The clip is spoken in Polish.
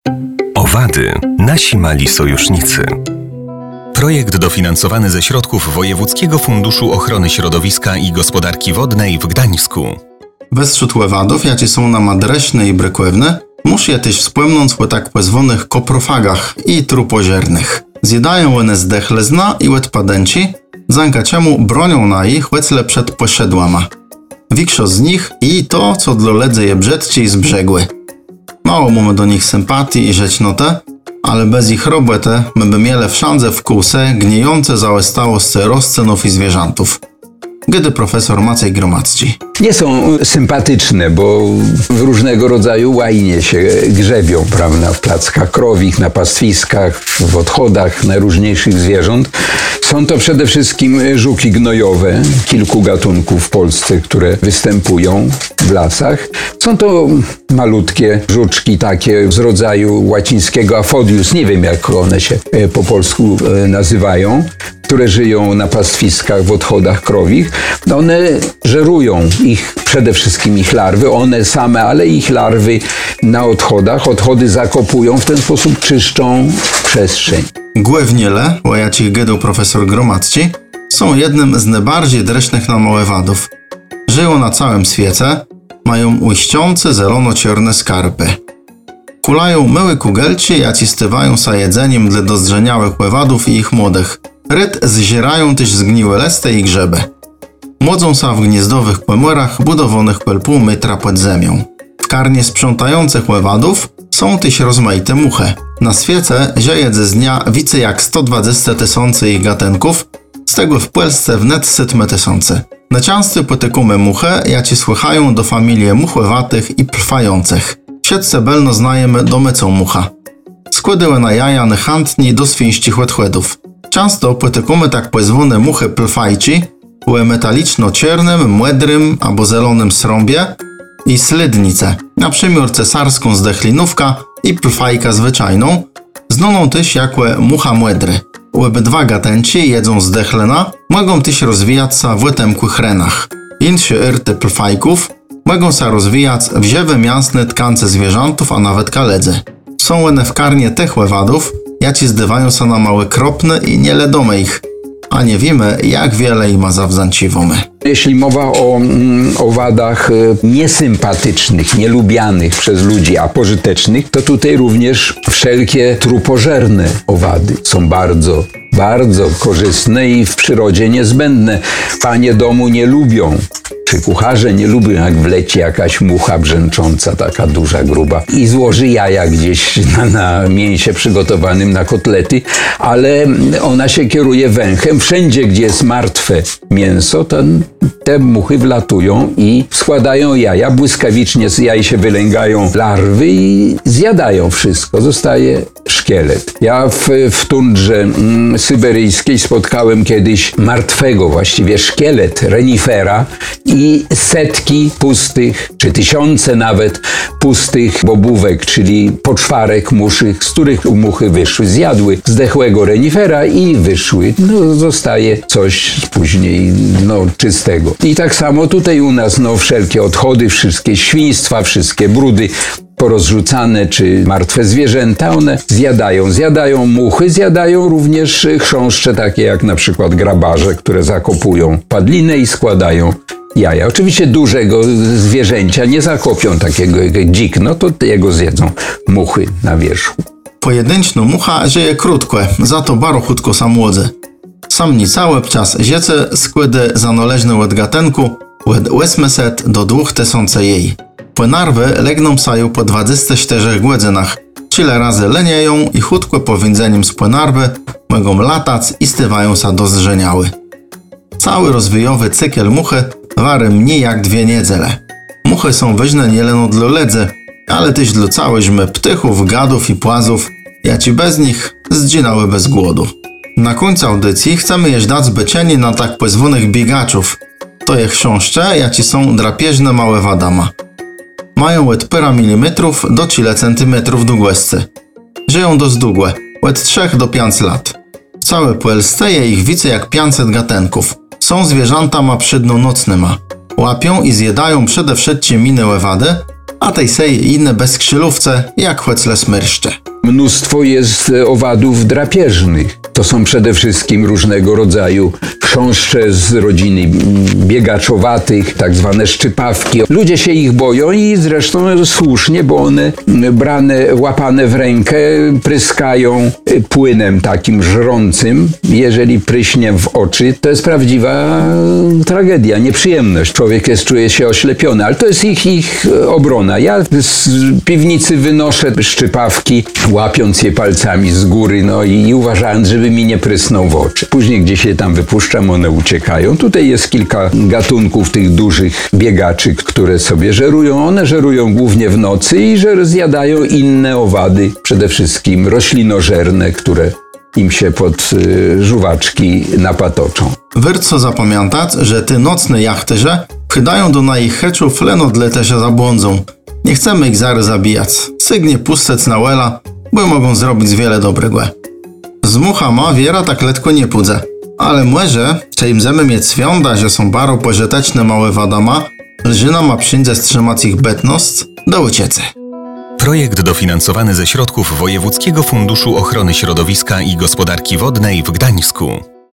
Owady, nasi mali sojusznicy. Projekt dofinansowany ze środków Wojewódzkiego Funduszu Ochrony Środowiska i Gospodarki Wodnej w Gdańsku. Wśród ładów, jakie są nam adreśne i brykłewne, musi też wspomnieć o tak pozwanych koprofagach i trupoziernych. Zjadają one zdechle zna i odpadęci, dzięki czemu bronią na ich łecle przed posiadłama. Większość z nich i to, co dla ledze je brzydci i zbrzegły. Mało mamy do nich sympatii i rzecznotę, ale bez ich roboty my by mieli wszędzie w kółse gniejące załystało z rozcenów i zwierzętów. Gdy profesor Maciej Gromadzki. Nie są sympatyczne, bo w różnego rodzaju łajnie się grzebią, prawda? W plackach krowich, na pastwiskach, w odchodach najróżniejszych zwierząt. Są to przede wszystkim żuki gnojowe, kilku gatunków w Polsce, które występują w lasach. Są to malutkie żuczki takie z rodzaju łacińskiego Aphodius, nie wiem jak one się po polsku nazywają, które żyją na pastwiskach w odchodach krowich. One żerują przede wszystkim ich larwy, one same, ale ich larwy na odchodach. Odchody zakopują, w ten sposób czyszczą przestrzeń. Głewniele, o jakich gadał profesor Gromadzki, są jednym z najbardziej dreśnych na małe wadów. Żyją na całym świecie, mają łyszczące zielono-cierne skarpy. Kulają małe kugelci, jaci stywają za jedzeniem dla dozdrzeniałych ładów i ich młodych. Ryt zzierają też zgniłe listy i grzeby. Młodzą sa w gniezdowych kłęmorach budowanych pół metra pod ziemią. W karnie sprzątających ładów są też rozmaite muchy. Na świecie zieje z dnia więcej jak 120 tysięcy ich gatunków, z tego w Polsce wnet 100 tysięcy. Najczęściej potykamy muchy, jaci słychają do familii muchłowatych i plwających. Wszyscy belno znajemy domycą mucha. Składały na jaja niechętni do świńskich odchodów. Często potykamy tak pozwane muchy plfajci u metaliczno-czarnym, młodrym albo zielonym srąbie i slydnicę, na przykład cesarską zdechlinówka i plfajka zwyczajną, znaną też jako mucha młodry. Obydwa gatunki jedzą zdechlena, mogą też rozwijać się w temkłych renach. Insze irty plfajków mogą się rozwijać w ziewe mięsne tkance zwierzętów, a nawet kaledzy. Są one w karnie tych ładów, jaci zdywają się na małe kropne i nieledome ich, a nie wiemy, jak wiele im ma zawzanciwomy. Jeśli mowa o owadach niesympatycznych, nielubianych przez ludzi, a pożytecznych, to tutaj również wszelkie trupożerne owady są bardzo korzystne i w przyrodzie niezbędne. Panie domu nie lubią, czy kucharze nie lubią, jak wleci jakaś mucha brzęcząca, taka duża, gruba i złoży jaja gdzieś na mięsie przygotowanym na kotlety, ale ona się kieruje węchem. Wszędzie, gdzie jest martwe mięso, te muchy wlatują i składają jaja. Błyskawicznie z jaj się wylęgają larwy i zjadają wszystko. Zostaje szkielet. Ja w tundrze syberyjskiej spotkałem kiedyś martwego, właściwie szkielet renifera i setki pustych, czy tysiące nawet pustych bobówek, czyli poczwarek muszych, z których muchy wyszły. Zjadły zdechłego renifera i wyszły. Zostaje coś później czystego. I tak samo tutaj u nas wszelkie odchody, wszystkie świństwa, wszystkie brudy porozrzucane czy martwe zwierzęta, one zjadają muchy, zjadają również chrząszcze takie jak na przykład grabarze, które zakopują padlinę i składają jaja. Oczywiście dużego zwierzęcia nie zakopią, takiego jak dzik, to jego zjedzą muchy na wierzchu. Pojedynczna mucha żyje krótko, za to bardzo chutko samłodze. Sam nie cały czas ziece składy zanależne od gatunku od 800 do 2000 jej. Płynarwy legną saju po 24 godzinach. Tyle razy lenieją i chutko po więdzeniem z płynarwy mogą latać i stywają się do zżeniały. Cały rozwojowy cykl muchy wary mniej jak 2 niedziele. Muchy są ważne nie tylko dla ledzy, ale też dla całyśmy ptychów, gadów i płazów, jaci bez nich zdzinały bez głodu. Na końcu audycji chcemy jeść dać beczenie na tak pozwanych biegaczów. To je chrząszcze, jaci są drapieżne małe wadama. Mają od 0,5 mm do 3 cm długości. Żyją dość długo, od 3 do 5 lat. W całej Polsce je ich więcej jak 500 gatunków. Są zwierzęta ma przydno nocnyma. Łapią i zjadają przede wszystkim inne wady, a tej seje inne bezskrzylówce, jak chłecle smyrszcze. Mnóstwo jest owadów drapieżnych. To są przede wszystkim różnego rodzaju chrząszcze z rodziny biegaczowatych, tak zwane szczypawki. Ludzie się ich boją i zresztą słusznie, bo one łapane w rękę pryskają płynem takim żrącym. Jeżeli pryśnie w oczy, to jest prawdziwa tragedia, nieprzyjemność. Człowiek czuje się oślepiony, ale to jest ich obrona. Ja z piwnicy wynoszę szczypawki, łapiąc je palcami z góry, i uważając, żeby mi nie prysnął w oczy. Później gdzieś je tam wypuszczam, one uciekają. Tutaj jest kilka gatunków tych dużych biegaczy, które sobie żerują. One żerują głównie w nocy i zjadają inne owady, przede wszystkim roślinożerne, które im się pod żuwaczki napatoczą. Warto zapamiętać, że te nocne jachterze przydają do naich heczów leno dla te się zabłądzą. Nie chcemy ich zary zabijać. Sygnie pustec na łela, bo mogą zrobić wiele dobrego. Z muchama wiera tak letko nie pudze. Ale może, czy im zemy mieć świąda, że są bardzo pożyteczne małe wadama, lżyna ma przyjdzie strzymać ich betnost do uciece. Projekt dofinansowany ze środków Wojewódzkiego Funduszu Ochrony Środowiska i Gospodarki Wodnej w Gdańsku.